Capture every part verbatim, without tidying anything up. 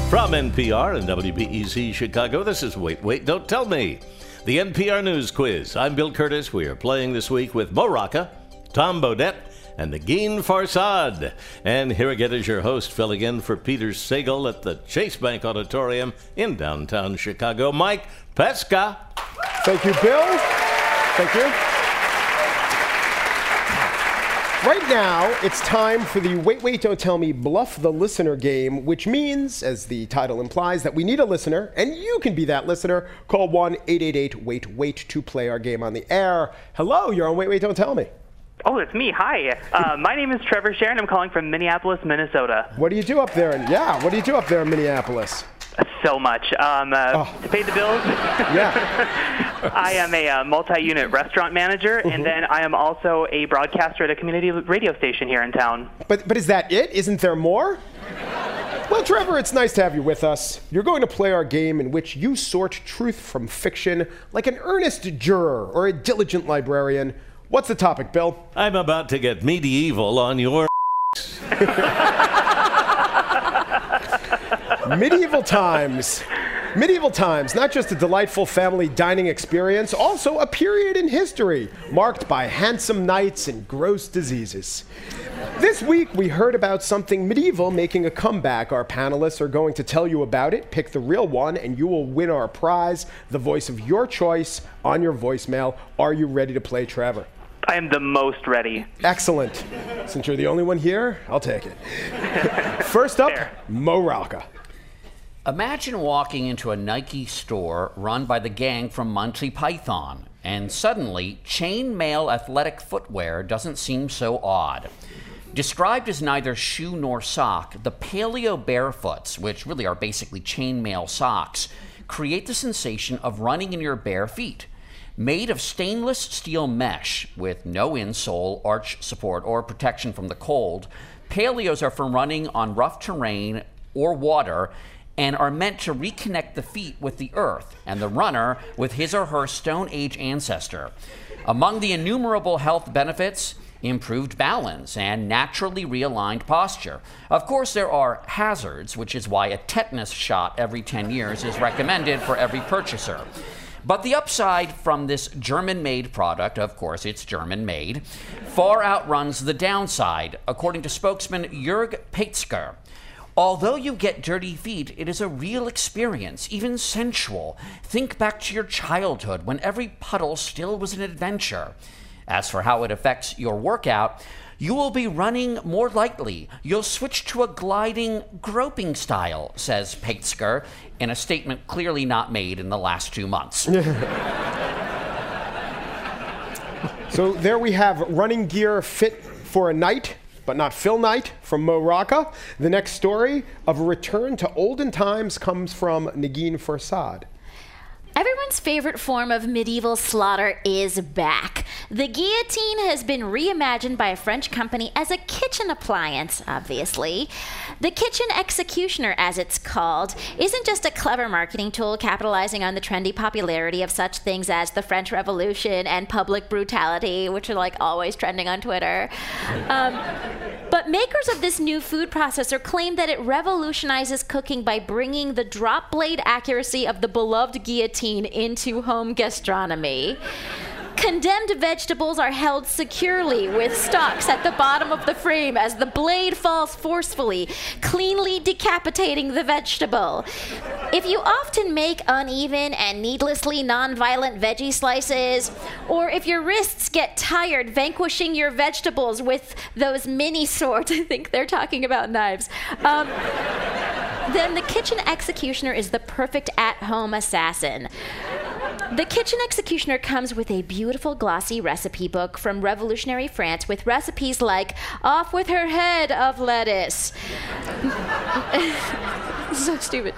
From N P R and W B E Z Chicago, this is Wait, Wait, Don't Tell Me, the N P R News Quiz. I'm Bill Curtis. We are playing this week with Mo Rocca, Tom Bodett, and Negin Farsad. And here again is your host, filling in for Peter Sagal at the Chase Bank Auditorium in downtown Chicago, Mike Pesca. Thank you, Bill. Thank you. Right now, it's time for the Wait, Wait, Don't Tell Me Bluff the Listener game, which means, as the title implies, that we need a listener, and you can be that listener. Call one eight eight eight wait wait to play our game on the air. Hello, you're on Wait, Wait, Don't Tell Me. Oh, it's me. Hi. Uh, my name is Trevor Sharon. I'm calling from Minneapolis, Minnesota. What do you do up there? In, yeah, what do you do up there in Minneapolis? So much. Um, uh, oh. To pay the bills. Yeah. I am a uh, multi-unit restaurant manager, mm-hmm. and then I am also a broadcaster at a community radio station here in town. But but is that it? Isn't there more? Well, Trevor, it's nice to have you with us. You're going to play our game in which you sort truth from fiction like an earnest juror or a diligent librarian. What's the topic, Bill? I'm about to get medieval on your Medieval times. Medieval times, not just a delightful family dining experience, also a period in history marked by handsome knights and gross diseases. This week, we heard about something medieval making a comeback. Our panelists are going to tell you about it. Pick the real one, and you will win our prize, the voice of your choice, on your voicemail. Are you ready to play, Trevor? I am the most ready. Excellent. Since you're the only one here, I'll take it. First up, Fair. Mo Rocca. Imagine walking into a Nike store run by the gang from Monty Python, and suddenly chainmail athletic footwear doesn't seem so odd. Described as neither shoe nor sock, the Paleo Barefoots, which really are basically chainmail socks, create the sensation of running in your bare feet. Made of stainless steel mesh with no insole, arch support, or protection from the cold, Paleos are for running on rough terrain or water and are meant to reconnect the feet with the earth and the runner with his or her Stone Age ancestor. Among the innumerable health benefits, improved balance and naturally realigned posture. Of course, there are hazards, which is why a tetanus shot every ten years is recommended for every purchaser. But the upside from this German-made product, of course it's German-made, far outruns the downside, according to spokesman Jörg Peitzker. Although you get dirty feet, it is a real experience, even sensual. Think back to your childhood when every puddle still was an adventure. As for how it affects your workout, you will be running more lightly. You'll switch to a gliding, groping style, says Peitzker, in a statement clearly not made in the last two months. So there we have running gear fit for a night, but not Phil Knight from Mo Rocca. The next story of a return to olden times comes from Negin Farsad. Everyone's favorite form of medieval slaughter is back. The guillotine has been reimagined by a French company as a kitchen appliance, obviously. The kitchen executioner, as it's called, isn't just a clever marketing tool capitalizing on the trendy popularity of such things as the French Revolution and public brutality, which are like always trending on Twitter. Um, but makers of this new food processor claim that it revolutionizes cooking by bringing the drop blade accuracy of the beloved guillotine into home gastronomy. Condemned vegetables are held securely with stalks at the bottom of the frame as the blade falls forcefully, cleanly decapitating the vegetable. If you often make uneven and needlessly non-violent veggie slices, or if your wrists get tired vanquishing your vegetables with those mini swords, I think they're talking about knives, um, then the kitchen executioner is the perfect at-home assassin. The Kitchen Executioner comes with a beautiful glossy recipe book from revolutionary France with recipes like off with her head of lettuce. So stupid.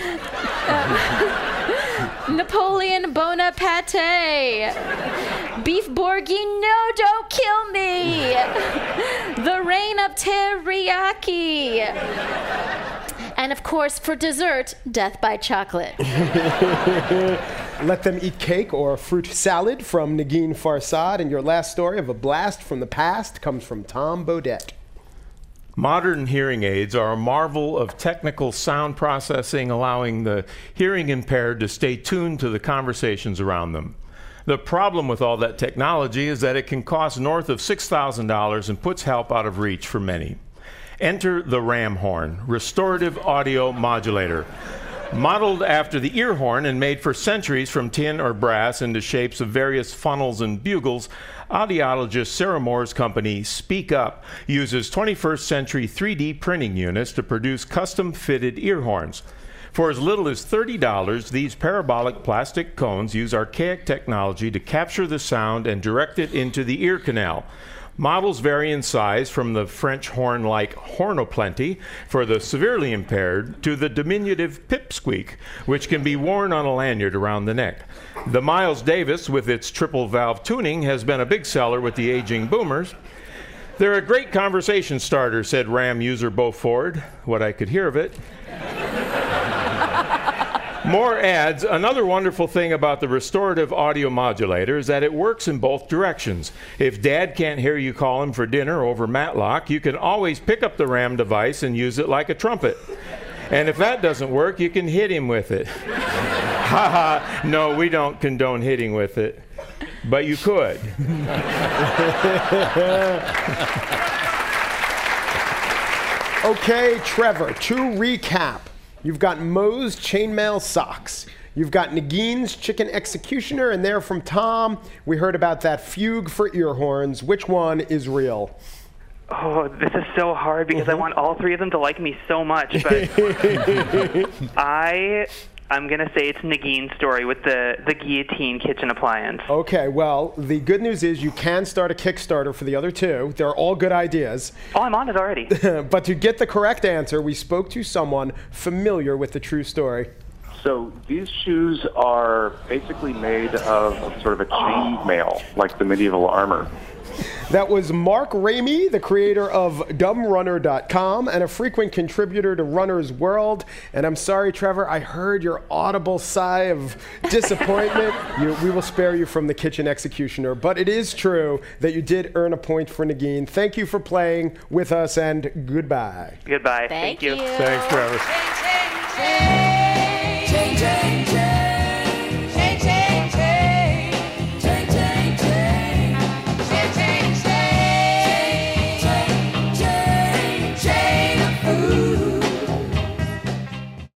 Uh, Napoleon Bonaparte. Beef bourguignon, no, don't kill me. The reign of teriyaki. And of course, for dessert, death by chocolate. Let them eat cake or fruit salad from Negin Farsad. And your last story of a blast from the past comes from Tom Bodett. Modern hearing aids are a marvel of technical sound processing, allowing the hearing impaired to stay tuned to the conversations around them. The problem with all that technology is that it can cost north of six thousand dollars and puts help out of reach for many. Enter the Ram Horn, restorative audio modulator. Modeled after the ear horn and made for centuries from tin or brass into shapes of various funnels and bugles, audiologist Sarah Moore's company, Speak Up, uses twenty-first century three D printing units to produce custom-fitted ear horns. For as little as thirty dollars, these parabolic plastic cones use archaic technology to capture the sound and direct it into the ear canal. Models vary in size from the French horn-like Hornoplenty for the severely impaired to the diminutive Pipsqueak, which can be worn on a lanyard around the neck. The Miles Davis, with its triple valve tuning, has been a big seller with the aging boomers. They're a great conversation starter, said Ram user Bo Ford, what I could hear of it. Moore adds, another wonderful thing about the restorative audio modulator is that it works in both directions. If Dad can't hear you call him for dinner over Matlock, you can always pick up the Ram device and use it like a trumpet. And if that doesn't work, you can hit him with it. Ha ha, no, we don't condone hitting with it, but you could. Okay, Trevor, to recap. You've got Moe's chainmail socks. You've got Nagin's chicken executioner, and there from Tom, we heard about that fugue for ear horns. Which one is real? Oh, this is so hard because mm-hmm. I want all three of them to like me so much, but I... I'm going to say it's Nagin's story with the, the guillotine kitchen appliance. Okay, well, the good news is you can start a Kickstarter for the other two. They're all good ideas. Oh, I'm on it already. But to get the correct answer, we spoke to someone familiar with the true story. So these shoes are basically made of sort of a chain mail, like the medieval armor. That was Mark Ramey, the creator of dumb runner dot com and a frequent contributor to Runner's World. And I'm sorry, Trevor, I heard your audible sigh of disappointment. you, we will spare you from the kitchen executioner. But it is true that you did earn a point for Nagin. Thank you for playing with us, and goodbye. Goodbye. Thank, Thank you. you. Thanks, Trevor.